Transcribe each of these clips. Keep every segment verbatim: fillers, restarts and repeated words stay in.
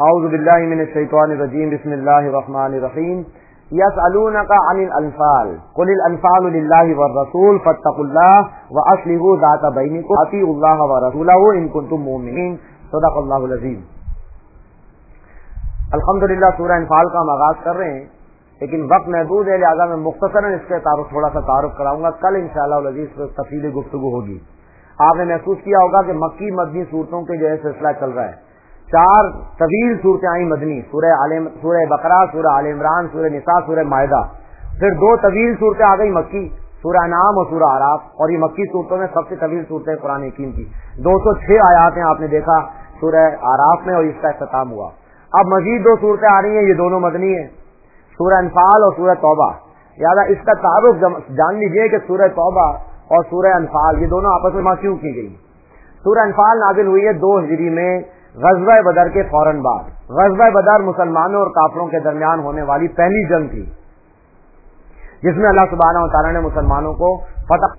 اعوذ باللہ من الشیطان الرجیم بسم اللہ الرحمن الرحیم یسألونک عن الانفال قل الانفال للہ والرسول فاتقوا اللہ واصلحوا ذات بینکم اطیعوا اللہ ورسولہ ان کنتم مؤمنین صدق اللہ العظیم۔ الحمدللہ سورہ انفال کا ہم آغاز کر رہے ہیں، لیکن وقت محدود ہے، لہٰذا میں مختصراً اس کے تعارف تھوڑا سا تعارف کراؤں گا۔ کل انشاءاللہ العزیز پر تفصیلی گفتگو ہوگی۔ آپ نے محسوس کیا ہوگا کہ مکی مدنی صورتوں کے جو ہے سلسلہ چل رہا ہے۔ چار طویل صورتیں آئیں مدنی، سورہ عالم سورہ بقرہ، سورہ آل عمران، سورہ نساء، سورہ مائدہ۔ پھر دو طویل صورتیں آ گئی مکی، سورہ انعام اور سورہ اعراف، اور یہ مکی صورتوں میں سب سے طویل صورتیں قرآن حکیم کی دو سو چھ آیات ہیں، آپ نے دیکھا سورہ اعراف میں، اور اس کا اختتام ہوا۔ اب مزید دو صورتیں آ رہی ہیں، یہ دونوں مدنی ہیں، سورہ انفال اور سورہ توبہ۔ لہٰذا اس کا تعارف جان لیجیے کہ سورہ توبہ اور سورہ انفال یہ دونوں آپس میں کیوں کی گئی۔ سورہ انفال نازل ہوئی ہے دو ہجری میں، غزوہ بدر کے فوراً بعد۔ غزوہ بدر مسلمانوں اور کافروں کے درمیان ہونے والی پہلی جنگ تھی، جس میں اللہ سبحانہ و تعالیٰ نے مسلمانوں کو فتح،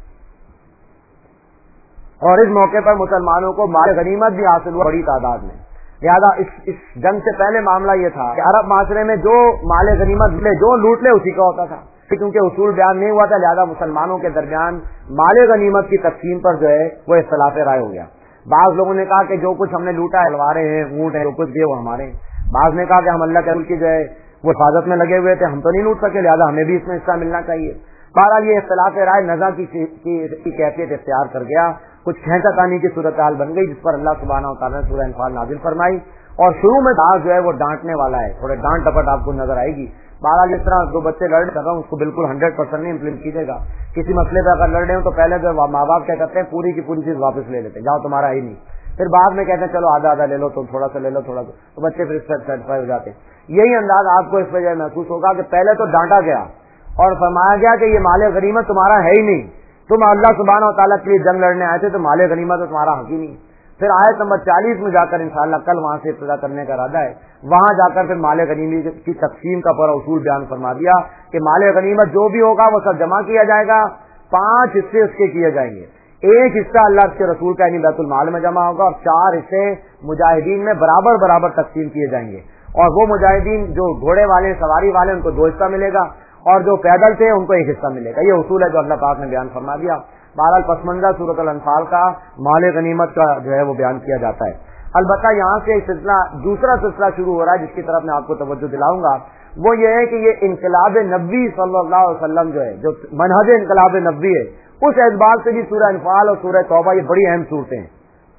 اور اس موقع پر مسلمانوں کو مال غنیمت بھی حاصل ہوا بڑی تعداد میں۔ لہٰذا اس اس جنگ سے پہلے معاملہ یہ تھا کہ عرب معاشرے میں جو مال غنیمت لے جو لوٹ لے اسی کا ہوتا تھا، کیونکہ اصول بیان نہیں ہوا تھا، لہٰذا مسلمانوں کے درمیان مال غنیمت کی تقسیم پر جو ہے وہ اختلاف رائے ہو گیا۔ بعض لوگوں نے کہا کہ جو کچھ ہم نے لوٹا ہے، تلواریں ہیں، اونٹ ہیں، جو کچھ بھی وہ ہمارے ہیں۔ بعض نے کہا کہ ہم اللہ کے رسول کی جو ہے وہ حفاظت میں لگے ہوئے تھے، ہم تو نہیں لوٹ سکے، لہٰذا ہمیں بھی اس میں حصہ ملنا چاہیے۔ بہرحال یہ اختلاف رائے نزاع کی کیفیت اختیار کر گیا، کچھ کھینچا تانی کی صورتحال بن گئی، جس پر اللہ سبحانہ و تعالیٰ نے سورہ انفال نازل فرمائی۔ اور شروع میں داغ جو ہے وہ ڈانٹنے والا ہے، تھوڑے ڈانٹ ڈپٹ آپ کو نظر آئے گی۔ بہرحال جس طرح دو بچے لڑ رہے ہیں اس کو بالکل ہنڈریڈ پرسینٹ نہیں امپلیمنٹ کیجیے گا۔ کسی مسئلے پہ اگر لڑ رہے ہوں تو پہلے جو ماں باپ کیا کرتے ہیں، پوری کی پوری چیز واپس لے لیتے ہیں، جاؤ تمہارا ہی نہیں، پھر بعد میں کہتے ہیں چلو آدھا آدھا لے لو، تم تھوڑا سا لے لو تھوڑا سا، تو بچے پھر اس سے سیٹسفائی ہو جاتے ہیں۔ یہی انداز آپ کو اس وجہ محسوس ہوگا کہ پہلے تو ڈانٹا گیا اور فرمایا گیا کہ یہ مال غنیمت تمہارا ہے ہی نہیں، تم اللہ سبحانہ و تعالیٰ کے لیے جنگ لڑنے آئے تھے، تو مال غنیمت تو تمہارا حق ہی نہیں۔ پھر آیت نمبر چالیس میں جا کر انشاءاللہ کل وہاں سے ابتدا کرنے کا ارادہ ہے، وہاں جا کر پھر مال غنیمت کی تقسیم کا پورا اصول بیان فرما دیا کہ مال غنیمت جو بھی ہوگا وہ سب جمع کیا جائے گا، پانچ حصے اس کے کیے جائیں گے، ایک حصہ اللہ کے رسول کا یعنی بیت المال میں جمع ہوگا، اور چار حصے مجاہدین میں برابر برابر تقسیم کیے جائیں گے، اور وہ مجاہدین جو گھوڑے والے سواری والے ان کو دو حصہ ملے گا، اور جو پیدل تھے ان کو ایک حصہ ملے گا۔ یہ اصول ہے جو اللہ پاک نے بیان فرما دیا۔ بہرحال پس منظر سورۃ الانفال کا مال غنیمت کا جو ہے وہ بیان کیا جاتا ہے۔ البتہ یہاں سے ایک سلسلہ دوسرا سلسلہ شروع ہو رہا ہے، جس کی طرف میں آپ کو توجہ دلاؤں گا، وہ یہ ہے کہ یہ انقلاب نبوی صلی اللہ علیہ وسلم جو ہے، جو منہج انقلاب نبوی ہے، اس اعتبار سے بھی سورہ انفال اور سورہ توبہ یہ بڑی اہم صورتیں ہیں۔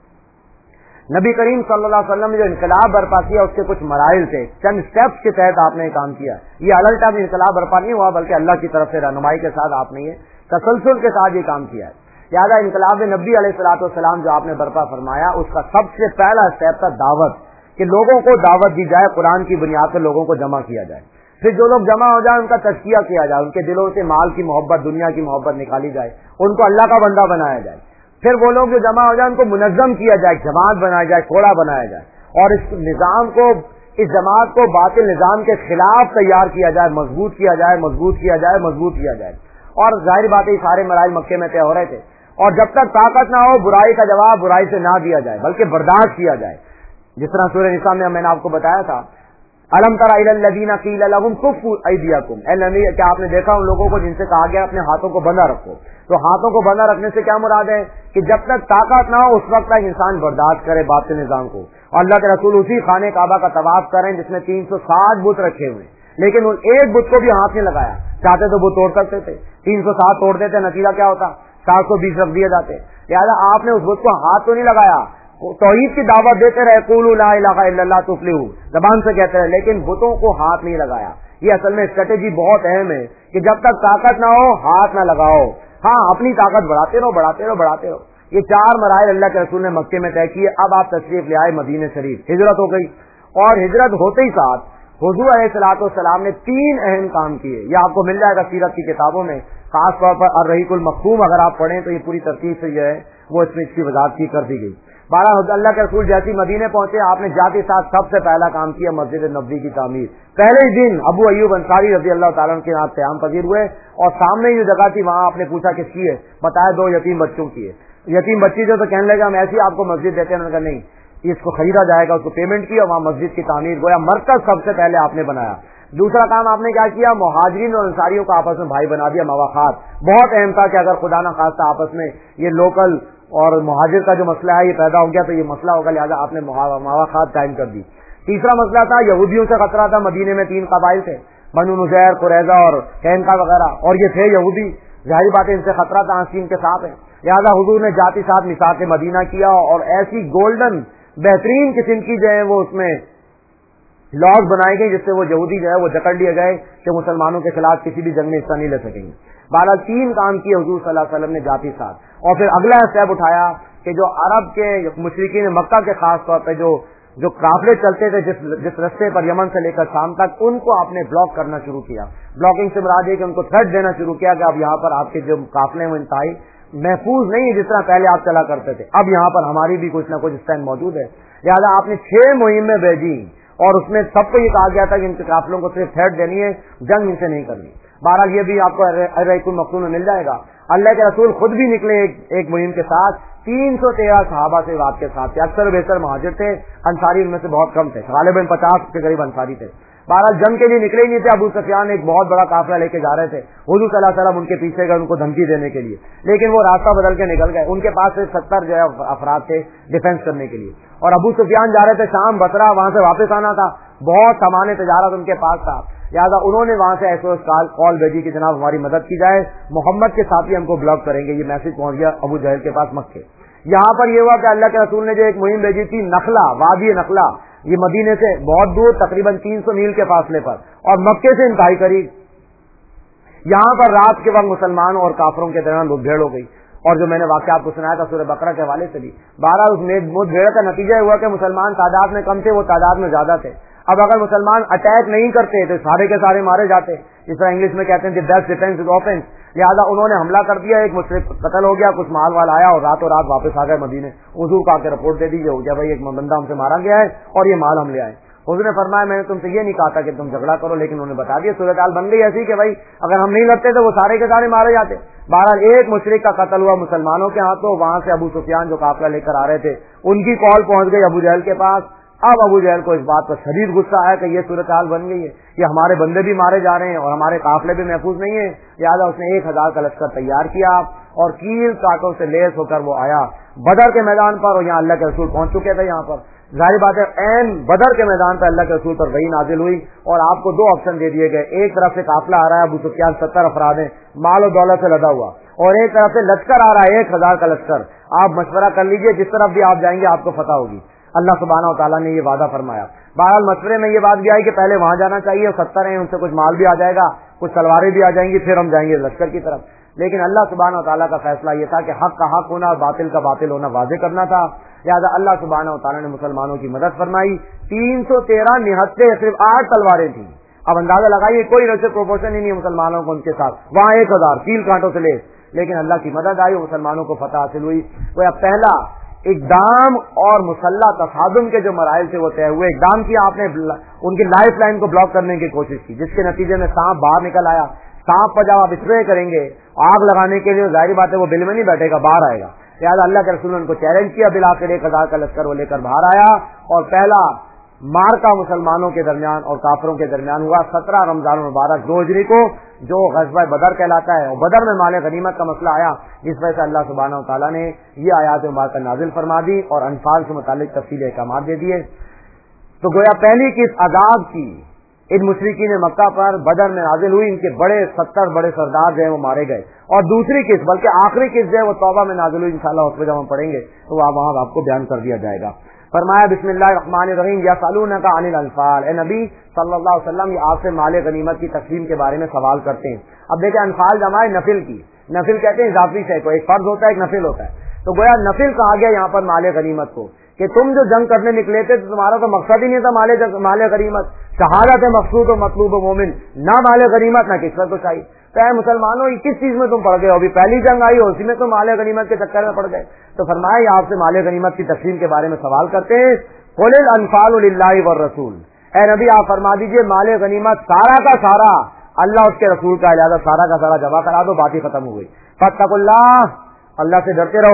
نبی کریم صلی اللہ علیہ وسلم نے جو انقلاب برپا کیا اس کے کچھ مراحل تھے، چند اسٹیپس کے تحت آپ نے کام کیا۔ یہ الٹا بھی انقلاب برپا نہیں ہوا، بلکہ اللہ کی طرف سے رہنمائی کے ساتھ آپ نے یہ تسلسل کے ساتھ یہ کام کیا ہے۔ لہٰذا انقلاب نبی علیہ الصلوۃ والسلام جو آپ نے برپا فرمایا، اس کا سب سے پہلا اسٹیپ تھا دعوت، کہ لوگوں کو دعوت دی جائے، قرآن کی بنیاد پر لوگوں کو جمع کیا جائے، پھر جو لوگ جمع ہو جائیں ان کا تزکیہ کیا جائے، ان کے دلوں سے مال کی محبت، دنیا کی محبت نکالی جائے، ان کو اللہ کا بندہ بنایا جائے، پھر وہ لوگ جو جمع ہو جائیں ان کو منظم کیا جائے، جماعت بنایا جائے، کوڑا بنایا جائے، اور اس نظام کو، اس جماعت کو باطل نظام کے خلاف تیار کیا جائے، مضبوط کیا جائے مضبوط کیا جائے مضبوط کیا جائے۔ اور ظاہر بات ہے سارے مراحل مکے میں طے ہو رہے تھے، اور جب تک طاقت نہ ہو برائی کا جواب برائی سے نہ دیا جائے بلکہ برداشت کیا جائے، جس طرح سورہ نساء میں میں نے آپ کو بتایا تھا، الم تر الی الذین قیل لهم کفوا ایدیکم، اے نبی کیا آپ نے دیکھا ان لوگوں کو جن سے کہا گیا اپنے ہاتھوں کو بندھا رکھو؟ تو ہاتھوں کو بندھا رکھنے سے کیا مراد ہے کہ جب تک طاقت نہ ہو اس وقت تک انسان برداشت کرے باطل نظام کو۔ اور اللہ کے رسول اسی خانہ کعبہ کا طواف کریں جس میں تین سو ساٹھ بت رکھے ہوئے، لیکن ان ایک بت کو بھی ہاتھ نہیں لگایا، چاہتے تو وہ توڑ سکتے تھے، تین سو سات توڑ دیتے، نتیجہ کیا ہوتا؟ سات سو بیس رکھ دیے جاتے۔ لہٰذا آپ نے اس بت کو ہاتھ تو نہیں لگایا، توحید کی دعوت دیتے رہے، قولوا لا الہ الا اللہ تفلحوا، زبان سے کہتے رہے، لیکن بتوں کو ہاتھ نہیں لگایا۔ یہ اصل میں اسٹریٹجی بہت اہم ہے کہ جب تک طاقت نہ ہو ہاتھ نہ لگاؤ، ہاں اپنی طاقت بڑھاتے رہو بڑھاتے رہو بڑھاتے رہو۔ یہ چار مراحل اللہ کے رسول نے مکے میں طے کیے۔ اب آپ تشریف لے آئے مدینہ شریف، ہجرت ہو گئی، اور ہجرت ہوتے ہی ساتھ حضور علیہ الصلوۃ والسلام نے تین اہم کام کیے۔ یہ آپ کو مل جائے گا سیرت کی کتابوں میں، خاص طور پر الرحیق المختوم اگر آپ پڑھیں تو یہ پوری ترتیب سے جو ہے وہ اس میں اس کی وضاحت کی کر دی گئی۔ بارہ اللہ کے رسول جیسی مدینے پہنچے، آپ نے جاتے ساتھ سب سے پہلا کام کیا مسجد نبوی کی تعمیر۔ پہلے ہی دن ابو ایوب انصاری رضی اللہ تعالیٰ کے یہاں قیام پذیر ہوئے، اور سامنے جو جگہ تھی وہاں آپ نے پوچھا کس کی ہے، بتایا دو یتیم بچوں کی ہے۔ یتیم بچی جو تو کہنے لگا ہم ایسی آپ کو مسجد دیتے ہیں، انہوں نے کہا نہیں، اس کو خریدا جائے گا، اس کو پیمنٹ کی اور وہاں مسجد کی تعمیر، گویا مرکز سب سے پہلے آپ نے بنایا۔ دوسرا کام آپ نے کیا کیا، مہاجرین اور انصاریوں کو آپس میں بھائی بنا دیا، مواخات۔ بہت اہم تھا کہ اگر خدا نہ خواستہ آپس میں یہ لوکل اور مہاجر کا جو مسئلہ ہے یہ پیدا ہو گیا تو یہ مسئلہ ہوگا، لہٰذا آپ نے مواخات قائم کر دی۔ تیسرا مسئلہ تھا یہودیوں سے خطرہ تھا، مدینے میں تین قبائل تھے، بنو نذیر، قریظہ اور قینقاع وغیرہ، اور یہ تھے یہودی، ظاہری بات ہے ان سے خطرہ تھا، آنسین کے ساتھ ہے، لہٰذا حضور نے جاتی ساتھ میثاق مدینہ کیا اور ایسی گولڈن بہترین قسم کی جو ہے وہ اس میں لاز بنائی گئی جس سے وہ یہودی جو ہے وہ جکڑ لیے گئے کہ مسلمانوں کے خلاف کسی بھی جنگ میں حصہ نہیں لے سکیں گے۔ بہرحال تین کام کیے حضور صلی اللہ علیہ وسلم نے جاتی ساتھ، اور پھر اگلا اسٹیپ اٹھایا کہ جو عرب کے مشرکین مکہ کے خاص طور پہ جو جو قافلے چلتے تھے جس جس رستے پر یمن سے لے کر شام تک، ان کو آپ نے بلاک کرنا شروع کیا۔ بلاکنگ سے مراد ہے کہ ان کو تھریٹ دینا شروع کیا کہ اب یہاں پر آپ کے جو قافلے وہ انتہائی محفوظ نہیں ہے جس طرح پہلے آپ چلا کرتے تھے، اب یہاں پر ہماری بھی کچھ نہ کچھ اسٹینڈ موجود ہے۔ لہٰذا آپ نے چھ مہمیں بھیجی اور اس میں سب کو یہ کہا گیا تھا کہ ان کے قافلوں کو صرف تھریٹ دینی ہے، جنگ ان سے نہیں کرنی۔ بہرحال یہ بھی آپ کو الرحیق المختوم میں مل جائے گا۔ اللہ کے رسول خود بھی نکلے ایک, ایک مہم کے ساتھ، تین سو تیرہ صحابہ سے بات کے ساتھ، اکثر بیشتر مہاجر تھے، انصاری ان میں سے بہت کم تھے، غالباً پچاس کے قریب انصاری تھے۔ بہرحال جنگ کے لیے نکلے ہی نہیں تھے، ابو سفیان ایک بہت بڑا قافلہ لے کے جا رہے تھے، حضور صلی اللہ علیہ وسلم ان کے پیچھے گئے ان کو دھمکی دینے کے لیے، لیکن وہ راستہ بدل کے نکل گئے، ان کے پاس سے ستر جو ہے افراد تھے ڈیفینس کرنے کے لیے، اور ابو سفیان جا رہے تھے شام بصرہ، وہاں سے واپس آنا تھا، بہت سامان تجارت ان کے پاس تھا، لہٰذا انہوں نے وہاں سے ایسے کال بھیجی کہ جناب ہماری مدد کی جائے، محمد کے ساتھی ہم کو بلاک کریں گے۔ یہ میسج پہنچ گیا ابو جہل کے پاس مکے۔ یہاں پر یہ ہوا کہ اللہ کے رسول نے جو ایک مہم بھیجی تھی، نخلا، وادی نخلا، یہ مدینے سے بہت دور، تقریباً تین سو میل کے فاصلے پر، اور مکے سے انتہائی قریب، یہاں پر رات کے وقت مسلمانوں اور کافروں کے درمیان مد بھیڑ ہو گئی، اور جو میں نے واقعہ آپ کو سنایا تھا سورہ بقرہ کے حوالے سے بھی، بارہ اس مد بھیڑ کا نتیجہ ہوا کہ مسلمان تعداد میں کم تھے، وہ تعداد میں زیادہ تھے۔ اب اگر مسلمان اٹیک نہیں کرتے تو سارے کے سارے مارے جاتے، جس طرح انگلش میں کہتے ہیں بیسٹ ڈیفینس از اوفینس، لہٰذا انہوں نے حملہ کر دیا، ایک مشرک قتل ہو گیا، کچھ مال والا آیا اور راتوں رات واپس آ گئے مدینے، حضور کا کے رپورٹ دے دیجیے ہو گیا بھائی ایک بندہ ہم سے مارا گیا ہے اور یہ مال ہم لے آئے۔ حضور نے فرمایا میں نے تم سے یہ نہیں کہا تھا کہ تم جھگڑا کرو، لیکن انہوں نے بتا دیا صورتحال بن گئی ایسی کہ بھائی اگر ہم نہیں لڑتے تو وہ سارے کے سارے مارے جاتے۔ بہرحال ایک مشرک کا قتل ہوا مسلمانوں کے ہاتھوں، وہاں سے ابو سفیان جو قافلہ لے کر آ رہے تھے ان کی کال پہنچ گئی ابو جہل کے پاس۔ اب ابو جہل کو اس بات پر شدید غصہ آیا کہ یہ صورتحال بن گئی ہے، یہ ہمارے بندے بھی مارے جا رہے ہیں اور ہمارے قافلے بھی محفوظ نہیں ہیں، لہٰذا اس نے ایک ہزار کا لشکر تیار کیا اور کیل کاٹوں سے لیس ہو کر وہ آیا بدر کے میدان پر، اور یہاں اللہ کے رسول پہنچ چکے تھے۔ یہاں پر ظاہر بات ہے عین بدر کے میدان پر اللہ کے رسول پر وحی نازل ہوئی اور آپ کو دو آپشن دے دیے گئے، ایک طرف سے قافلہ آ رہا ہے، ابو سفیان ستر افراد ہیں مال و دولت سے لدا ہوا، اور ایک طرف سے لشکر آ رہا ہے ایک ہزار کا لشکر، آپ مشورہ کر لیجئے جس طرف بھی آپ جائیں گے آپ کو فتح ہوگی۔ اللہ سبحانہ و تعالیٰ نے یہ وعدہ فرمایا۔ بہرحال مشورے میں یہ بات بھی آئی کہ پہلے وہاں جانا چاہیے، ستر ہیں ان سے کچھ مال بھی آ جائے گا، کچھ تلواریں بھی آ جائیں گی، پھر ہم جائیں گے لشکر کی طرف، لیکن اللہ سبحانہ و تعالیٰ کا فیصلہ یہ تھا کہ حق کا حق ہونا اور باطل کا باطل ہونا واضح کرنا تھا، لہٰذا اللہ سبحانہ و تعالیٰ نے مسلمانوں کی مدد فرمائی۔ تین سو تیرہ نہتے صرف آٹھ تلواریں تھیں، اب اندازہ لگائیے کوئی ریشو پروپورشن ہی نہیں ہے مسلمانوں کو ان کے ساتھ، وہاں ایک ہزار کیل کانٹوں سے لیس، لیکن اللہ کی مدد آئی، مسلمانوں کو فتح حاصل ہوئی۔ وہ پہلا اقدام اور مسلح تصادم کے جو مراحل تھے وہ طے ہوئے، اقدام کیا آپ نے، ان کی لائف لائن کو بلاک کرنے کی کوشش کی، جس کے نتیجے میں سانپ باہر نکل آیا، سانپ پر جب آپ اسپرے کریں گے آگ لگانے کے لیے ظاہری بات ہے وہ بل میں نہیں بیٹھے گا، باہر آئے گا، لہٰذا اللہ کے رسول نے ان کو چیلنج کیا، بالآخر ایک ہزار کا لشکر وہ لے کر باہر آیا اور پہلا مارکا مسلمانوں کے درمیان اور کافروں کے درمیان ہوا سترہ رمضان المبارک دو ہجری کو، جو غزوہ بدر کہلاتا ہے، اور بدر میں مال غنیمت کا مسئلہ آیا، جس وجہ سے اللہ سبحانہ و تعالیٰ نے یہ آیات مبارکہ نازل فرما دی اور انفال سے متعلق تفصیلی احکامات دے دیے۔ تو گویا پہلی قسط عذاب کی ان مشرکین مکہ پر بدر میں نازل ہوئی، ان کے بڑے ستر بڑے سردار جو ہیں وہ مارے گئے، اور دوسری قسط بلکہ آخری قسط جو ہے وہ توبہ میں نازل ہوئی، انشاءاللہ اس پہ جب ہم پڑھیں گے تو وہاں آپ کو بیان کر دیا جائے گا۔ فرمایا بسم اللہ الرحمن الرحیم، یسألونک عن الانفال، اے نبی صلی اللہ علیہ وسلم یہ آپ سے مال غنیمت کی تقسیم کے بارے میں سوال کرتے ہیں۔ اب دیکھیں انفال جمع ہے نفل کی، نفل کہتے ہیں اضافی شے کو، ایک فرض ہوتا ہے ایک نفل ہوتا ہے، تو گویا نفل کہا گیا یہاں پر مال غنیمت کو کہ تم جو جنگ کرنے نکلے تھے تو تمہارا تو مقصد ہی نہیں تھا مال غنیمت، شہادت ہے مقصود و مطلوب و مومن، نہ مال غنیمت نہ کسرت و شاہی، تو اے مسلمانوں کس چیز میں تم پڑ گئے ہو؟ ابھی پہلی جنگ آئی ہو اسی میں تم مال غنیمت کے چکر میں پڑ گئے۔ تو فرمایا یہ آپ سے مال غنیمت کی تقسیم کے بارے میں سوال کرتے ہیں، قل الانفال للہ والرسول، اے نبی آپ فرما دیجئے مال غنیمت سارا کا سارا اللہ اس کے رسول کا، لہٰذا سارا کا سارا جمع کرا دو، بات ہی ختم ہو گئی۔ فاتقوا اللہ، اللہ سے ڈرتے رہو،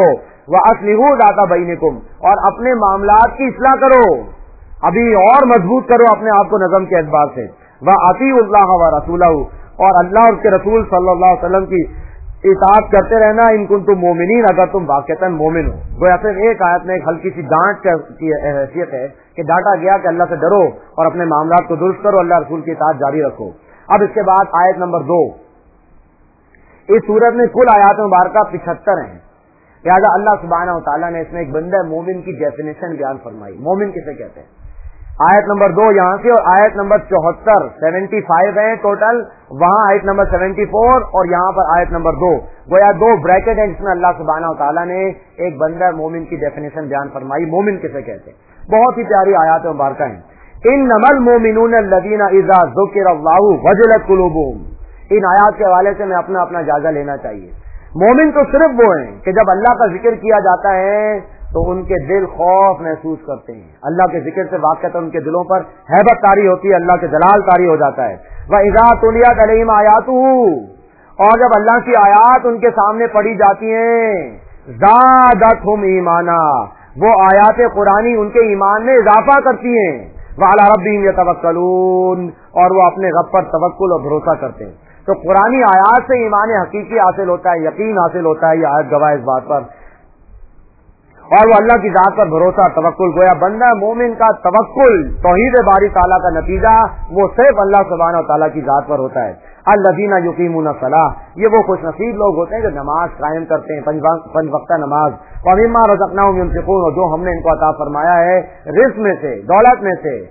وَأَصْلِحُوا ذَاتَ بَيْنِكُمْ، اور اپنے معاملات کی اصلاح کرو، ابھی اور مضبوط کرو اپنے آپ کو نظم کے اعتبار سے. وَأَطِیعُوا اللَّهَ وَرَسُولَهُ، اور اللہ اور اس کے رسول صلی اللہ علیہ وسلم کی اطاعت کرتے رہنا. ان کنتم مومنین، اگر تم واقعتاً مومن ہو. گویا صرف ایک آیت میں ایک ہلکی سی ڈانٹ کی حیثیت ہے کہ ڈانٹا گیا کہ اللہ سے ڈرو اور اپنے معاملات کو درست کرو، اللہ رسول کی اطاعت جاری رکھو. اب اس کے بعد آیت نمبر دو. اس سورت میں کل آیات مبارکہ پچہتر ہیں، لہٰذا اللہ سبحانہ و تعالیٰ نے اس میں ایک بندہ مومن کی ڈیفینیشن بیان فرمائی. مومن کسے کہتے ہیں؟ آیت نمبر دو یہاں سے، اور آیت نمبر چوہتر سیونٹی فائیو ہے ٹوٹل، وہاں آیت نمبر سیونٹی فور اور یہاں پر آیت نمبر دو. گویا دو بریکٹ ہیں جس میں اللہ سبحانہ و تعالیٰ نے ایک بندہ مومن کی ڈیفینیشن بیان فرمائی. مومن کسے کہتے ہیں؟ بہت ہی پیاری آیات مبارکہ ہیں. انما المؤمنون الذین اذا ذکر اللہ وجلت قلوبہم. ان آیات کے حوالے سے میں اپنا اپنا جائزہ لینا چاہیے. مومن تو صرف وہ ہیں کہ جب اللہ کا ذکر کیا جاتا ہے تو ان کے دل خوف محسوس کرتے ہیں. اللہ کے ذکر سے واقعات ان کے دلوں پر ہیبت طاری ہوتی ہے، اللہ کے جلال طاری ہو جاتا ہے. وَإِذَا تُلِيَتْ عَلَيْهِمْ آيَاتُهُ، اور جب اللہ کی آیات ان کے سامنے پڑھی جاتی ہیں، زَادَتْهُمْ ایمانا، وہ آیات قرآنی ان کے ایمان میں اضافہ کرتی ہیں. وَعَلَىٰ رَبِّهِمْ يَتَوَكَّلُونَ، اور وہ اپنے رب پر توکل اور بھروسہ کرتے ہیں. تو قرآنی آیات سے ایمان حقیقی حاصل ہوتا ہے، یقین حاصل ہوتا ہے. یہ آیت گواہ اس بات پر، اور وہ اللہ کی ذات پر بھروسہ توکل. گویا بندہ مومن کا توکل توحید باری تعالیٰ کا نتیجہ وہ صرف اللہ سبحانہ و تعالیٰ کی ذات پر ہوتا ہے. الذین یقیمون الصلاۃ، یہ وہ خوش نصیب لوگ ہوتے ہیں جو نماز قائم کرتے ہیں، پنج وقتہ نماز. ومما رزقناہم ينفقون، اور جو ہم نے ان کو عطا فرمایا ہے رزق میں سے، دولت میں سے،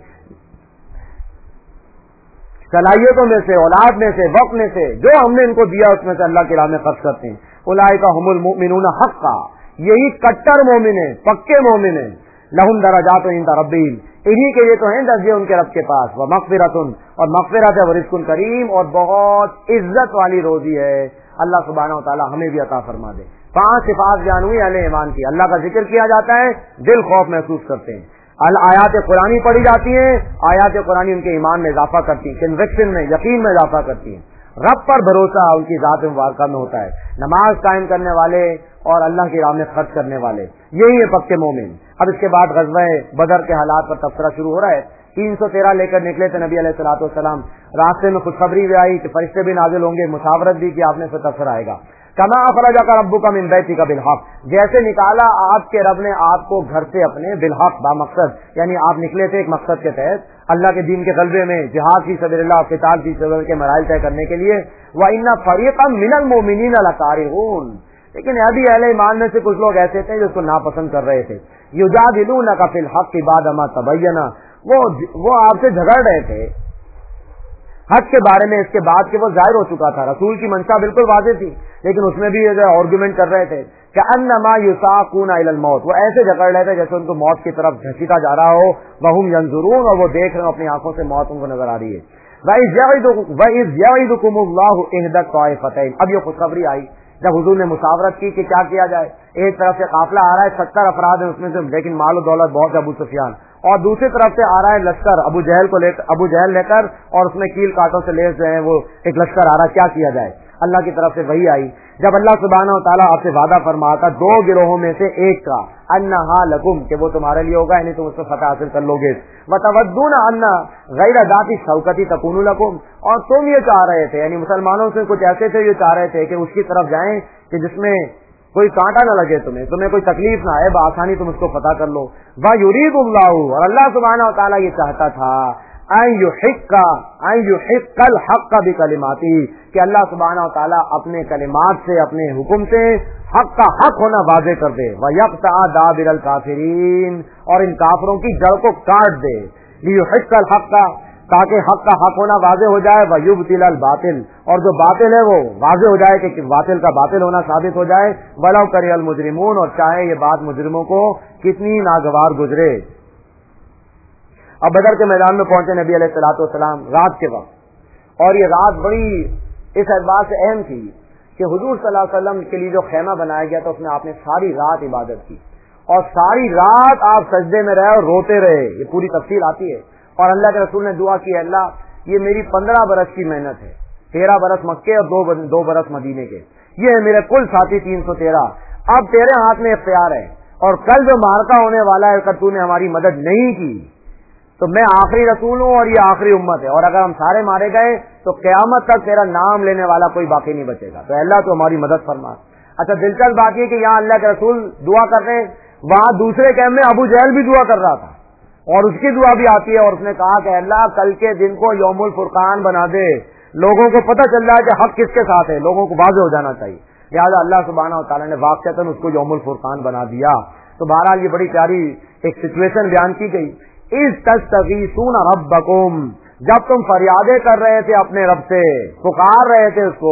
صلاحیتوں میں سے، اولاد میں سے، وقت میں سے، جو ہم نے ان کو دیا اس میں سے اللہ کی راہ میں خرچ کرتے ہیں. اولئک هم المؤمنون حقا، یہی کٹر مومن ہیں، پکے مومن ہیں. لہم درجات عند ربہم، انہی کے لیے تو ہیں درجے ان کے رب کے پاس. ومغفرۃ، اور مغفرت ہے، ورزق کریم، اور بہت عزت والی روزی ہے. اللہ سبحانہ و تعالی ہمیں بھی عطا فرما دے. پانچ صفات بیان ہوئی اہل ایمان کی. اللہ کا ذکر کیا جاتا ہے، دل خوف محسوس کرتے ہیں. آیات قرآنی پڑھی جاتی ہیں، آیات قرآنی ان کے ایمان میں اضافہ کرتی ہیں، کنوکشن میں، یقین میں اضافہ کرتی ہیں. رب پر بھروسہ ان کی ذات مبارکہ میں ہوتا ہے. نماز قائم کرنے والے اور اللہ کی راہ میں خرچ کرنے والے، یہی ہے پکے مومن. اب اس کے بعد غزوہ بدر کے حالات پر تبصرہ شروع ہو رہا ہے. تین سو تیرہ لے کر نکلے تھے نبی علیہ الصلوۃ والسلام. راستے میں خوشخبری بھی آئی کہ فرشتے بھی نازل ہوں گے، مشاورت بھی کہ آپ نے پھر تبصرہ آئے گا. کما اخرجک ربک من بیتک بالحق، جیسے نکالا آپ کے رب نے آپ کو گھر سے اپنے بالحق، با مقصد، یعنی آپ نکلے تھے ایک مقصد کے تحت، اللہ کے دین کے غلبے میں، جہاد فی سبیل اللہ، قتال فی سبیل کے مراحل طے کرنے کے لیے. وَإِنَّ فَرِيقًا مِّنَ الْمُؤْمِنِينَ لَكَارِهُونَ، لیکن ابھی اہل ایمان میں سے کچھ لوگ ایسے تھے جو اس کو ناپسند کر رہے تھے. یجادلونک فی الحق بعد ما تبین، وہ وہ آپ سے جھگڑ رہے تھے حق کے بارے میں اس کے بعد کہ وہ ظاہر ہو چکا تھا. رسول کی منشا بالکل واضح تھی، لیکن اس میں بھی آرگومنٹ کر رہے تھے کہ انما یساقون الی الموت، وہ ایسے جھگڑ رہے تھے جیسے ان کو موت کی طرف گھسیٹا جا رہا ہو. وہم ینظرون، اور وہ دیکھ رہے ہیں اپنی آنکھوں سے موت ان کو نظر آ رہی ہے. وَإِذْ يَعِدُكُمُ اللَّهُ إِحْدَى الطَّائِفَتَيْنِ، اب یہ خوشخبری آئی جب حضور نے مشاورت کی کہ کیا کیا جائے. ایک طرف سے قافلہ آ رہا ہے، ستر افراد ہیں اس میں سے، لیکن مال و دولت بہت ہے ابو سفیان، اور دوسری طرف سے آ رہا ہے لشکر ابو جہل کو لے کر، ابو جہل لے کر، اور اس میں کیل کاٹوں سے لیس جو ہیں وہ ایک لشکر آ رہا ہے. کیا کیا جائے؟ اللہ کی طرف سے وہی آئی جب اللہ سبحانہ و تعالیٰ آپ سے وعدہ فرماتا دو گروہوں میں سے ایک کا، انہا لکم، کہ وہ تمہارے لیے ہوگا، یعنی تم اس کو فتح حاصل کر لو گے. وتودون ان غیر ذات شوکتی تکون لکم، اور تم یہ چاہ رہے تھے، یعنی مسلمانوں سے کچھ ایسے تھے یہ چاہ رہے تھے کہ اس کی طرف جائیں کہ جس میں کوئی کانٹا نہ لگے، تمہیں تمہیں کوئی تکلیف نہ آئے، بآسانی تم اس کو فتح کر لو. وَيُرِيدُ اللَّهُ، اور اللہ سبحانہ و تعالیٰ یہ چاہتا تھا ان یحق ان یحق الحق بکلماتہ، کہ اللہ سبحانہ و تعالیٰ اپنے کلمات سے، اپنے حکم سے حق کا حق ہونا واضح کر دے. وَيَقْطَعَ دَابِرَ الْكَافِرِينَ، اور ان کافروں کی جڑ کو کاٹ دے. لِيُحِقَّ الْحَقَّ، تاکہ حق کا حق ہونا واضح ہو جائے. وَيُبْطِلَ الْبَاطِلَ، اور جو باطل ہے وہ واضح ہو جائے کہ باطل کا باطل ہونا ثابت ہو جائے. وَلَوْ كَرِهَ الْمُجْرِمُونَ، اور چاہے یہ بات مجرموں کو کتنی ناگوار گزرے. اب بدر کے میدان میں پہنچے نبی علیہ الصلوۃ والسلام رات کے وقت، اور یہ رات بڑی اس اعتبار سے اہم تھی کہ حضور صلی اللہ علیہ وسلم کے لیے جو خیمہ بنایا گیا تھا اس میں آپ نے ساری رات عبادت کی، اور ساری رات آپ سجدے میں رہے اور روتے رہے. یہ پوری تفصیل آتی ہے. اور اللہ کے رسول نے دعا کی، اللہ یہ میری پندرہ برس کی محنت ہے، تیرہ برس مکے اور دو دو برس مدینے کے، یہ ہے میرے کل ساتھی تین سو تیرہ. اب تیرے ہاتھ میں اختیار ہے، اور کل جو مارکا ہونے والا ہے اگر تو نے ہماری مدد نہیں کی تو میں آخری رسول ہوں اور یہ آخری امت ہے، اور اگر ہم سارے مارے گئے تو قیامت تک تیرا نام لینے والا کوئی باقی نہیں بچے گا، تو اللہ تو ہماری مدد فرما۔ اچھا دلچسپ بات یہ کہ یہاں اللہ کے رسول دعا کر رہے ہیں، وہاں دوسرے کیمپ میں ابو جہل بھی دعا کر رہا تھا، اور اس کی دعا بھی آتی ہے، اور اس نے کہا کہ اللہ کل کے دن کو یوم الفرقان بنا دے، لوگوں کو پتہ چل رہا ہے کہ حق کس کے ساتھ ہے، لوگوں کو واضح ہو جانا چاہیے، لہٰذا اللہ سبحانہ و تعالیٰ نے واقعتاً اس کو یوم الفرقان بنا دیا۔ تو بہرحال یہ بڑی پیاری ایک سچویشن بیان کی گئی، اذ تستغیثون ربکم، جب تم فریادیں کر رہے تھے اپنے رب سے، پکار رہے تھے اس کو،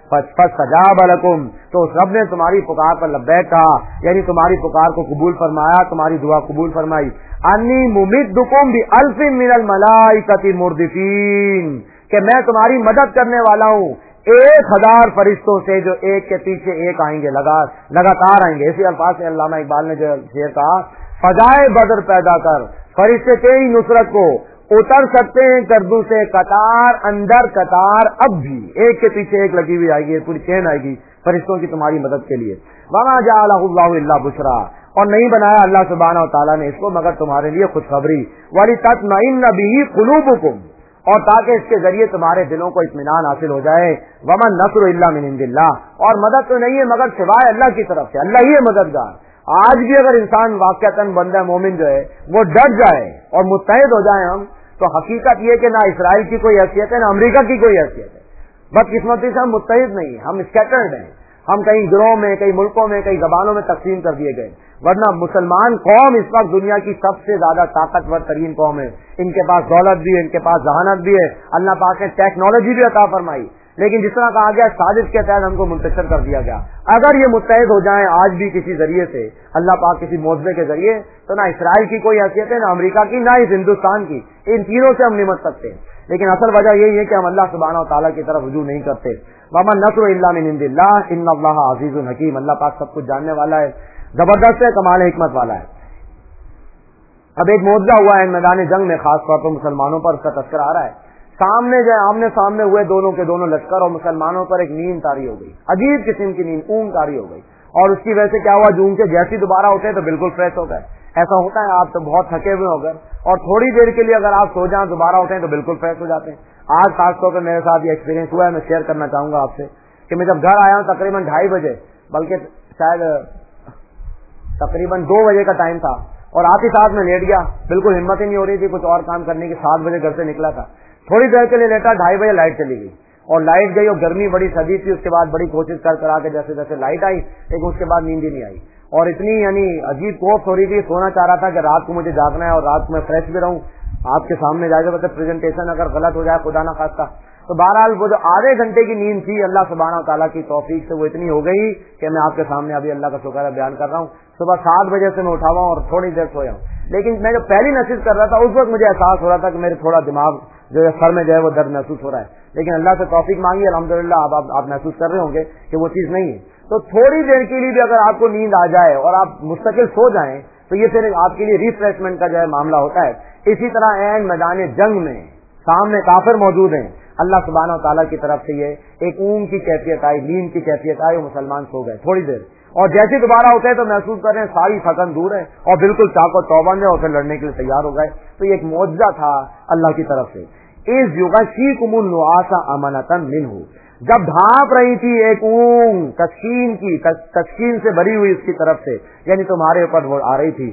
فاستجاب لکم، تو اس رب نے تمہاری پکار پر لبیک کہا، یعنی تمہاری پکار کو قبول فرمایا، تمہاری دعا قبول فرمائی۔ انی ممدکم بالف من الملائکۃ مردفین، کہ میں تمہاری مدد کرنے والا ہوں ایک ہزار فرشتوں سے جو ایک کے پیچھے ایک آئیں گے، لگاتار آئیں گے۔ اسی الفاظ سے علامہ اقبال نے جو شعر کہا، فضائے بدر پیدا کر، فرشتے تیری نصرت کو اتر سکتے ہیں گردوں سے قطار اندر قطار، اب بھی ایک کے پیچھے ایک لگی ہوئی آئے گی، پوری چین آئے گی فرشتوں کی تمہاری مدد کے لیے۔ وما جعلہ اللہ الا بشرا، اور نہیں بنایا اللہ سبحانہ و تعالیٰ نے اس کو مگر تمہارے لیے خوشخبری، ولتطمئن بہ قلوبکم، اور تاکہ اس کے ذریعے تمہارے دلوں کو اطمینان حاصل ہو جائے۔ وما النصر الا من عند اللہ، اور مدد تو نہیں ہے مگر سوائے اللہ کی طرف سے، اللہ ہی ہے مددگار۔ آج بھی اگر انسان واقعتاً بندہ مومن جو ہے وہ ڈر جائے اور متحد ہو جائے ہم، تو حقیقت یہ کہ نہ اسرائیل کی کوئی حیثیت ہے نہ امریکہ کی کوئی حیثیت ہے، بدقسمتی سے ہم متحد نہیں ہیں، ہم اسکیٹرڈ ہیں، ہم کئی گروہوں میں، کئی ملکوں میں، کئی زبانوں میں تقسیم کر دیے گئے، ورنہ مسلمان قوم اس وقت دنیا کی سب سے زیادہ طاقتور ترین قوم ہے، ان کے پاس دولت بھی ہے، ان کے پاس ذہانت بھی ہے، اللہ پاک نے ٹیکنالوجی بھی عطا فرمائی، لیکن جس طرح کہا گیا سازش کے تحت ہم کو منتشر کر دیا گیا۔ اگر یہ متحد ہو جائیں آج بھی کسی ذریعے سے، اللہ پاک کسی معجزے کے ذریعے، تو نہ اسرائیل کی کوئی حیثیت ہے، نہ امریکہ کی، نہ اس ہندوستان کی، ان تینوں سے ہم نمٹ سکتے ہیں، لیکن اصل وجہ یہی ہے کہ ہم اللہ سبحانہ و تعالیٰ کی طرف رجوع نہیں کرتے۔ وما النصر الا من عند اللہ ان اللہ عزیز حکیم، اللہ پاک سب کچھ جاننے والا ہے، زبردست ہے، کمال حکمت والا ہے۔ اب ایک معجزہ ہوا ہے میدان جنگ میں، خاص طور پر مسلمانوں پر، اس کا تذکرہ آ رہا ہے۔ سامنے جو آمنے سامنے ہوئے دونوں کے دونوں لشکر، اور مسلمانوں پر ایک نیند طاری ہو گئی، عجیب قسم کی نیند، اونگ طاری ہو گئی، اور اس کی وجہ سے کیا ہوا، جو ان کے جیسی دوبارہ اٹھے تو بالکل فریش ہو گئے۔ ایسا ہوتا ہے، آپ تو بہت تھکے ہوئے ہو گئے اور تھوڑی دیر کے لیے اگر آپ سو جائیں دوبارہ اٹھیں تو بالکل فریش ہو جاتے ہیں۔ آج خاص طور پر میرے ساتھ یہ ایکسپیرینس ہوا ہے، میں شیئر کرنا چاہوں گا آپ سے کہ میں جب گھر آیا ہوں تقریباً ڈھائی بجے، بلکہ شاید تقریباً دو بجے کا ٹائم تھا، اور آتے ساتھ میں لیٹ گیا، بالکل ہمت ہی نہیں ہو رہی تھی کچھ اور کام کرنے کی۔ سات بجے گھر سے نکلا تھا، تھوڑی دیر کے لیے لیٹا، ڈھائی بجے لائٹ چلی گئی، اور لائٹ گئی اور گرمی بڑی شدید تھی، اس کے بعد بڑی کوشش کر کرا کے جیسے جیسے لائٹ آئی، لیکن اس کے بعد نیند ہی نہیں آئی، اور اتنی یعنی عجیب کوفت ہو رہی تھی، سونا چاہ رہا تھا کہ رات کو مجھے جاگنا ہے اور رات کو میں فریش بھی رہوں، آپ کے سامنے جائے گا پریزنٹیشن اگر غلط ہو جائے خدا نہ خواستہ۔ تو بہرحال وہ جو آدھے گھنٹے کی نیند تھی اللہ سبحانہ و تعالیٰ کی توفیق سے وہ اتنی ہو گئی کہ میں آپ کے سامنے ابھی اللہ کا شکر بیان کر رہا ہوں۔ صبح سات بجے سے میں اٹھا ہوا ہوں اور تھوڑی دیر سویا ہوں، لیکن میں جو پہلی نشست کر رہا تھا اس وقت مجھے احساس ہو رہا تھا کہ میرے تھوڑا دماغ جو ہے سر میں جو ہے وہ درد محسوس ہو رہا ہے، لیکن اللہ سے توفیق مانگی، الحمدللہ اب آپ, آپ محسوس کر رہے ہوں گے کہ وہ چیز نہیں ہے۔ تو تھوڑی دیر کے لیے بھی اگر آپ کو نیند آ جائے اور آپ مستقل سو جائیں تو یہ پھر آپ کے لیے ریفریشمنٹ کا جو ہے معاملہ ہوتا ہے۔ اسی طرح عین میدان جنگ میں سامنے کافر موجود ہیں، اللہ سبحانہ و تعالیٰ کی طرف سے یہ ایک اونگ کی کیفیت آئی، نیند کی کیفیت آئی، وہ مسلمان سو گئے تھوڑی دیر، اور جیسے دوبارہ اٹھے تو محسوس کر رہے ہیں ساری تھکن دور ہے اور بالکل چاق و چوبند ہے، اور پھر لڑنے کے لیے تیار ہو گئے۔ تو یہ ایک معجزہ تھا اللہ کی طرف سے۔ اس یغشیکم النعاس امنۃ منہ، جب ڈھانپ رہی تھی ایک اونگ تسکین کی، تسکین سے بھری ہوئی اس کی طرف سے، یعنی تمہارے اوپر وہ آ رہی تھی۔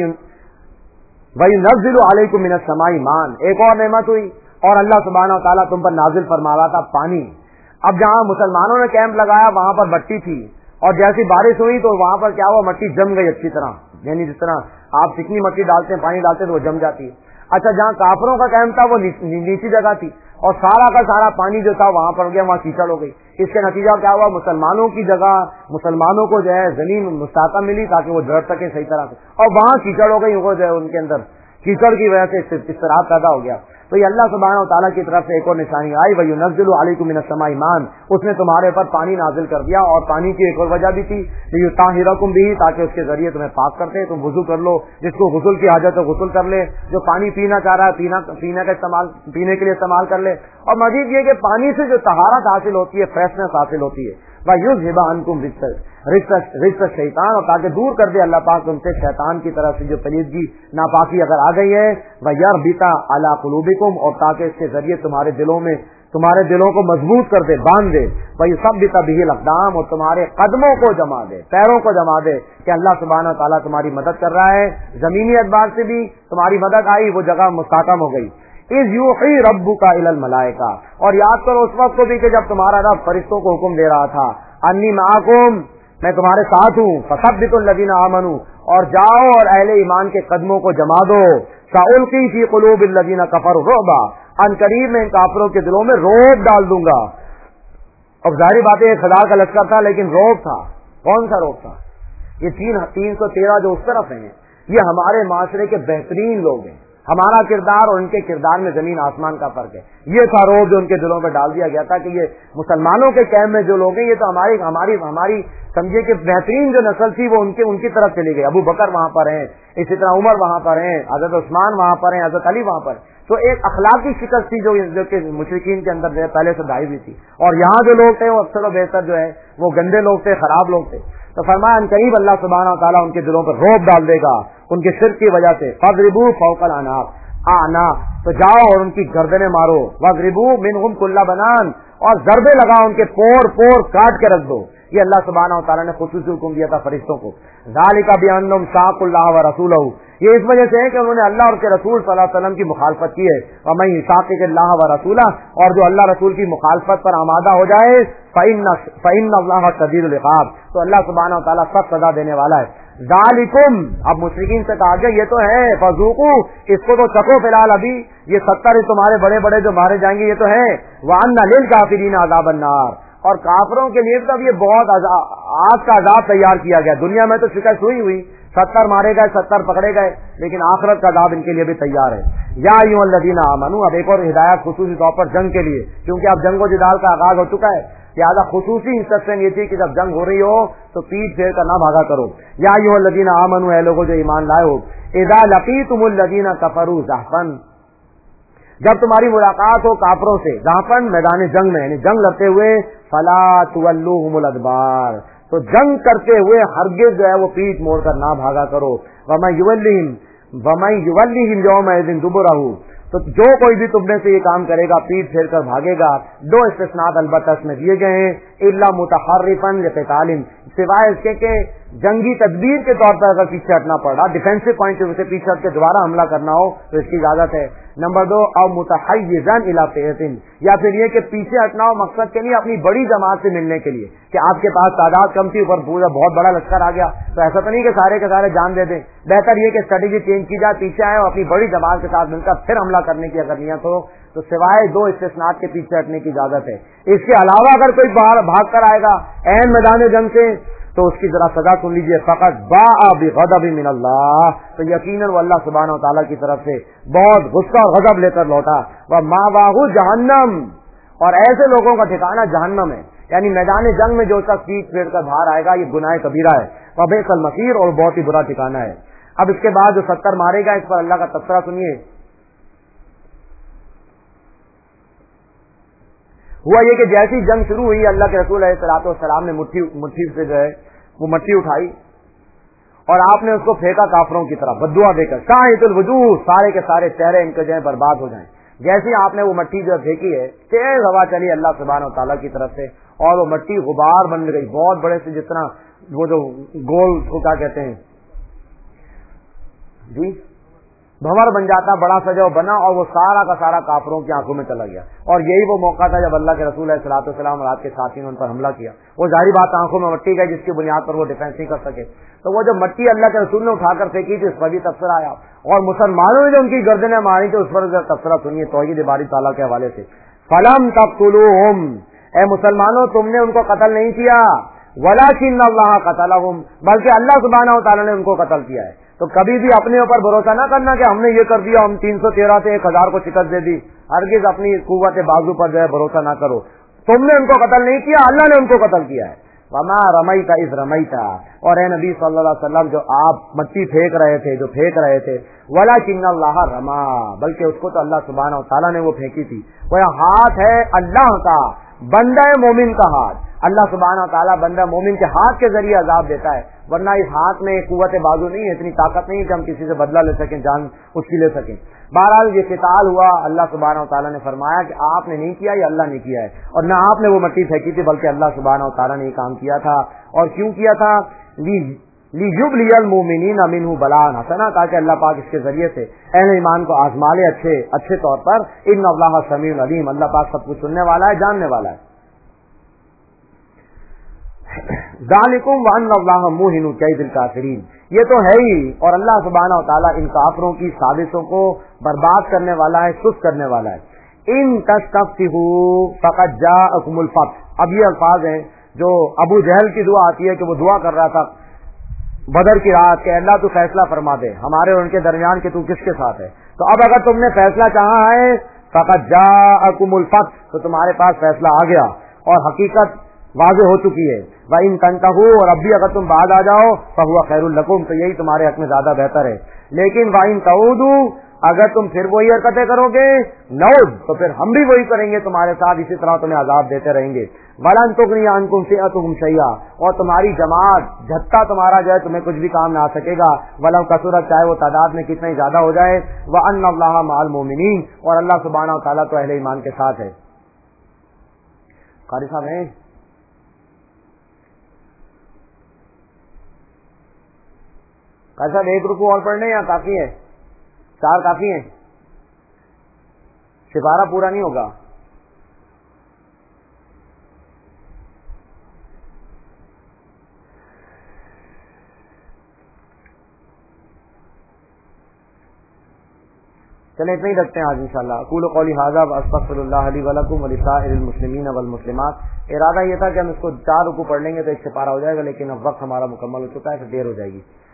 وَيُنَزِّلُ عَلَيْكُم مِّنَ السَّمَاءِ مَاءً، ایک اور نعمت ہوئی، اور اللہ سبحانہ و تعالیٰ تم پر نازل فرما رہا تھا پانی۔ اب جہاں مسلمانوں نے کیمپ لگایا وہاں پر مٹی تھی، اور جیسی بارش ہوئی تو وہاں پر کیا ہوا، مٹی جم گئی اچھی طرح، یعنی جس طرح آپ چکنی مٹی ڈالتے ہیں، پانی ڈالتے ہیں تو وہ جم جاتی ہے۔ اچھا جہاں کافروں کا کیمپ تھا وہ نیچی جگہ تھی، اور سارا کا سارا پانی جو تھا وہاں پر گیا، وہاں کیچڑ ہو گئی۔ اس کے نتیجہ کیا ہوا، مسلمانوں کی جگہ مسلمانوں کو جو ہے زمین مستحکم ملی تاکہ وہ جڑ سکے صحیح طرح سے، اور وہاں کیچڑ ہو گئی، وہ جو ہے ان کے اندر کیچڑ کی وجہ سے اضطراب پیدا ہو گیا۔ تو یہ اللہ سبحانہ و تعالیٰ کی طرف سے ایک اور نشانی آئی، وَيُنَزِّلُ عَلَيْكُم مِّنَ السَّمَاءِ مَاءً، اس نے تمہارے اوپر پانی نازل کر دیا، اور پانی کی ایک اور وجہ بھی تھی لِيُطَهِّرَكُم بِهِ، تاکہ اس کے ذریعے تمہیں پاک کرتے، تم وضو کر لو، جس کو غسل کی حاجت ہے غسل کر لے، جو پانی پینا چاہ رہا ہے پینا پینے کا استعمال پینے کے لیے استعمال کر لے، اور مزید یہ کہ پانی سے جو طہارت حاصل ہوتی ہے، فریشنس حاصل ہوتی ہے، وَيُذْهِبَ عَنكُم رِجْسَ، رزق شیطان، اور تاکہ دور کر دے اللہ پاک تم سے شیطان کی طرف سے جو پلیدگی ناپاکی اگر آ گئی ہے، وَيَرْبِطَ عَلَىٰ قُلُوبِكُمْ، اور تاکہ اس کے ذریعے تمہارے دلوں میں تمہارے دلوں کو مضبوط کر دے، باندھ دے، وَيُثَبِّتَ بِهِ الْأَقْدَامَ، اور تمہارے قدموں کو جما دے، پیروں کو جما دے کہ اللہ سبحانہ و تعالیٰ تمہاری مدد کر رہا ہے، زمینی اعتبار سے بھی تمہاری مدد آئی، وہ جگہ مستحکم ہو گئی۔ اِذْ يُوحِي رَبُّكَ إِلَى الْمَلَائِكَةِ، اور یاد کرو اس وقت کو بھی کہ جب تمہارا رب فرشتوں کو حکم دے رہا تھا، انی معکم، میں تمہارے ساتھ ہوں، فثبتوا الذین آمنوا، اور جاؤ اور اہل ایمان کے قدموں کو جما دو، سألقی فی قلوب الذین کفروا رعبا، ان قریب میں ان کافروں کے دلوں میں روب ڈال دوں گا۔ اب ظاہری بات ہے ایک ہزار کا لشکر تھا لیکن روب تھا، کون سا روب تھا؟ یہ تین تین سو تیرہ جو اس طرف ہیں یہ ہمارے معاشرے کے بہترین لوگ ہیں، ہمارا کردار اور ان کے کردار میں زمین آسمان کا فرق ہے۔ یہ تھا روب جو ان کے دلوں میں ڈال دیا گیا تھا کہ یہ مسلمانوں کے کیمپ میں جو لوگ ہیں یہ تو ہماری ہماری ہماری سمجھے کہ بہترین جو نسل تھی وہ ان کے ان کی طرف چلی گئی۔ ابو بکر وہاں پر ہیں، اسی طرح عمر وہاں پر ہیں، حضرت عثمان وہاں پر ہیں، حضرت علی وہاں پر ہیں۔ تو ایک اخلاقی شکست تھی جو جو کہ مشرکین کے اندر پہلے سے دائی ہوئی تھی، اور یہاں جو لوگ تھے وہ اکثر و بیشتر جو ہے وہ گندے لوگ تھے، خراب لوگ تھے۔ تو فرمایا ان قریب اللہ سبحانہ و تعالیٰ ان کے دلوں پر روب ڈال دے گا ان کے شرک کی وجہ سے۔ فَاضْرِبُوا فَوْقَ الْأَعْنَاقِ، آنا تو جاؤ اور ان کی گردنیں مارو، وَاضْرِبُوا مِنْهُمْ كُلَّ بَنَانٍ، اور ضربے لگاؤ ان کے پور پور کاٹ کے رکھ دو۔ یہ اللہ سبحانہ و تعالیٰ نے خصوصی حکم دیا تھا فرشتوں کو۔ ذَلِكَ بِأَنَّهُمْ شَاقُّوا اللَّهَ وَرَسُولَهُ، یہ اس وجہ سے ہے کہ انہوں نے اللہ اور اس کے رسول صلی اللہ علیہ وسلم کی مخالفت کی ہے۔ وَمَن يُشَاقِقِ اللَّهَ وَرَسُولَهُ، اور جو اللہ رسول کی مخالفت پر آمادہ ہو جائے، فَإِنَّ فَإِنَّ اللَّهَ شَدِيدُ الْعِقَابِ، تو اللہ سبحانہ و تعالیٰ سخت سزا دینے والا ہے۔ ذالکم، اب مشرکین سے کہا گیا یہ تو ہے، فذوقوا، اس کو تو چکھو فی الحال، ابھی یہ ستر تمہارے بڑے بڑے جو مارے جائیں گے یہ تو ہے۔ وَأَنَّ لِلْكَافِرِينَ عَذَابَ النَّارِ، اور کافروں کے لیے تب یہ بہت آگ کا عذاب تیار کیا گیا۔ دنیا میں تو شکست ہوئی ہوئی، ستر مارے گئے، ستر پکڑے گئے، لیکن آخرت کا عذاب ان کے لیے بھی تیار ہے۔ یا ایھا الذین آمنوا، اب ایک اور ہدایت خصوصی طور پر جنگ کے لیے، کیونکہ اب جنگ و جدال کا آغاز ہو چکا ہے، لہٰذا خصوصی انسٹرکشن یہ تھی کہ جب جنگ ہو رہی ہو تو پیٹ پھیر کر نہ بھاگا کرو۔ یا ایھا الذین آمنوا، اے لوگوں جو ایمان لائے ہو، اذا لقیتم الذین کفروا زحفا، جب تمہاری ملاقات ہو کافروں سے، زحفاً میدان جنگ میں، یعنی جنگ لڑتے ہوئے، فلا تولوہم الادبار، تو جنگ کرتے ہوئے ہرگز جو ہے وہ پیٹ موڑ کر نہ بھاگا کرو۔ وَمَن يُوَلِّهِمْ وَمَن يُوَلِّهِمْ يَوْمَئِذٍ دُبُرَهُ، تو جو کوئی بھی تم میں سے یہ کام کرے گا پیٹ پھیر کر بھاگے گا، دو استثناء البتہ اس میں دیے گئے ہیں، الا متحرفا لقتال، سوائے اس کے کہ جنگی تدبیر کے طور پر اگر پیچھے ہٹنا پڑ رہا، ڈیفینسو پوائنٹ سے پیچھے ہٹ کے دوبارہ حملہ کرنا ہو تو اس کی اجازت ہے۔ نمبر دو، او متحیزا الی فئۃ، یا پھر یہ کہ پیچھے ہٹنا ہو مقصد کے لیے اپنی بڑی جماعت سے ملنے کے لیے، کہ آپ کے پاس تعداد کم تھی اوپر پورا بہت بڑا لشکر آ گیا، تو ایسا تو نہیں کہ سارے کے سارے جان دے دیں، بہتر یہ کہ اسٹریٹجی چینج کی جائے، پیچھے آئے اور اپنی بڑی جماعت کے ساتھ مل کر پھر حملہ کرنے کی اگر نیت ہو تو سوائے دو استثناء کے پیچھے ہٹنے کی اجازت ہے۔ اس کے علاوہ اگر کوئی باہر بھاگ کر آئے گا عین میدان جنگ سے تو اس کی ذرا سزا سن لیجئے، فقط باء بغضب من اللہ، تو یقیناً وہ اللہ سبحانہ و تعالیٰ کی طرف سے بہت غصہ اور غضب لے کر لوٹا۔ وَمَأْوَاهُ جہنم، اور ایسے لوگوں کا ٹھکانہ جہنم ہے، یعنی میدان جنگ میں جو شخص پیٹ پھیر کر باہر آئے گا یہ گناہ کبیرہ ہے، وَبِئْسَ الْمَصِيرُ، اور بہت ہی برا ٹھکانہ ہے۔ اب اس کے بعد جو ستر مارے گا اس پر اللہ کا تذکرہ سنیے۔ ہوا یہ کہ جیسی جنگ شروع ہوئی اللہ کے رسول علیہ الصلوۃ والسلام نے مٹھی مٹھی سے جو ہے وہ مٹی اٹھائی اور آپ نے اس کو پھینکا کافروں کی طرف بدعا دے کر، شاہد الوجوہ، سارے کے سارے چہرے ان کے جو ہے برباد ہو جائیں۔ جیسے آپ نے وہ مٹی جو پھینکی ہے تیز ہوا چلی اللہ سبحانہ و تعالیٰ کی طرف سے اور وہ مٹی غبار بن گئی، بہت بڑے سے جتنا وہ جو گول کو کیا کہتے ہیں جی بھنور بن جاتا، بڑا سجا بنا، اور وہ سارا کا سارا کافروں کی آنکھوں میں چلا گیا۔ اور یہی وہ موقع تھا جب اللہ کے رسول علیہ الصلوۃ والسلام اور آپ کے ساتھی نے ان پر حملہ کیا۔ وہ ظاہری بات آنکھوں میں مٹی گئی جس کی بنیاد پر وہ ڈیفینس نہیں کر سکے، تو وہ جو مٹی اللہ کے رسول نے اٹھا کر پھینکی تھی اس پر بھی تبصرہ آیا، اور مسلمانوں نے جو ان کی گردنیں ماری تھی اس پر تبصرہ سنیے توحید باری تعالیٰ کے حوالے سے۔ فلم تقتلوہم، اے مسلمانوں تم نے ان کو قتل نہیں کیا، ولکن اللہ قتلہم، بلکہ اللہ سبحانہ و تعالیٰ نے ان کو قتل کیا ہے۔ تو کبھی بھی اپنے اوپر بھروسہ نہ کرنا کہ ہم نے یہ کر دیا، ہم تین سو تیرہ سے ایک ہزار کو شکست دے دی، ہرگز اپنی قوت بازو پر جو ہے بھروسہ نہ کرو، تم نے ان کو قتل نہیں کیا، اللہ نے ان کو قتل کیا ہے۔ وما رمیت اذ رمیت، اور اے نبی صلی اللہ علیہ وسلم جو آپ مٹی پھینک رہے تھے جو پھینک رہے تھے، ولکن اللہ رما، بلکہ اس کو تو اللہ سبحانہ و تعالیٰ نے وہ پھینکی تھی۔ وہ ہاتھ ہے اللہ کا، بندہ مومن کا ہاتھ، اللہ سبحانہ تعالیٰ بندہ مومن کے ہاتھ کے ذریعے عذاب دیتا ہے، ورنہ اس ہاتھ میں قوت بازو نہیں ہے، اتنی طاقت نہیں ہے کہ ہم کسی سے بدلہ لے سکیں، جان اس کی لے سکیں۔ بہرحال یہ قتال ہوا، اللہ سبحانہ تعالیٰ نے فرمایا کہ آپ نے نہیں کیا، یہ اللہ نے کیا ہے، اور نہ آپ نے وہ مٹی پھینکی تھی بلکہ اللہ سبحانہ تعالیٰ نے یہ کام کیا تھا۔ اور کیوں کیا تھا؟ لیجبلی المؤمنین منہ بلاء حسنا، تاکہ اللہ پاک اس کے ذریعے سے اہل ایمان کو آزما لے اچھے اچھے طور پر۔ ان اللہ سمیع علیم، اللہ پاک سب کچھ سننے والا ہے، جاننے والا ہے۔ ذالکم وان اللہ موہن کید الکافرین، یہ تو ہے ہی، اور اللہ سبحانہ و تعالیٰ ان کافروں کی سازشوں کو برباد کرنے والا ہے، سست کرنے والا ہے۔ ان تستفتحوا فقد جاءکم الفتح، اب یہ الفاظ ہیں جو ابو جہل کی دعا آتی ہے کہ وہ دعا کر رہا تھا بدر کی رات کہ اللہ تو فیصلہ فرما دے ہمارے اور ان کے درمیان کہ تو کس کے ساتھ ہے، تو اب اگر تم نے فیصلہ چاہا ہے فقد جاءکم الفتح، تو تمہارے پاس فیصلہ آ گیا اور حقیقت واضح ہو چکی ہے۔ وَإِن تَنْتَهُوا، اور اب بھی اگر تم بعد آ جاؤ فَهُوَ خَيْرٌ لَكُمْ، تو یہی تمہارے حق میں زیادہ بہتر ہے۔ لیکن وَإِن تَعُودُوا، اگر تم پھر وہی حرکتیں کرو گے نعود، تو پھر ہم بھی وہی کریں گے تمہارے ساتھ، اسی طرح تمہیں عذاب دیتے رہیں گے۔ وَلَن تُغْنِيَ عَنْكُمْ فِئَتُكُمْ شَيْئًا، اور تمہاری جماعت جھٹا تمہارا جو ہے تمہیں کچھ بھی کام نہ آ سکے گا، وَلَوْ كَثُرَتْ، چاہے وہ تعداد میں کتنا ہی زیادہ ہو جائے۔ وَأَنَّ اللَّهَ مَعَ الْمُؤْمِنِينَ، اور اللہ سبحانہ و تعالیٰ تو اہل ایمان کے ساتھ ہے۔ قاری صاحب ہیں؟ قاری صاحب ایک رکوع اور پڑھنے یا کافی ہے؟ چار کافی ہیں؟ سپارہ پورا نہیں ہوگا۔ چلیں اتنا ہی رکھتے ہیں آج انشاءاللہ۔ اقول قولی ھذا واستغفر اللہ لی ولکم ولسائر المسلمین والمسلمات۔ ارادہ یہ تھا کہ ہم اس کو چار رکوع پڑھ لیں گے تو ایک سپارہ ہو جائے گا، لیکن اب وقت ہمارا مکمل ہو چکا ہے، پھر دیر ہو جائے گی۔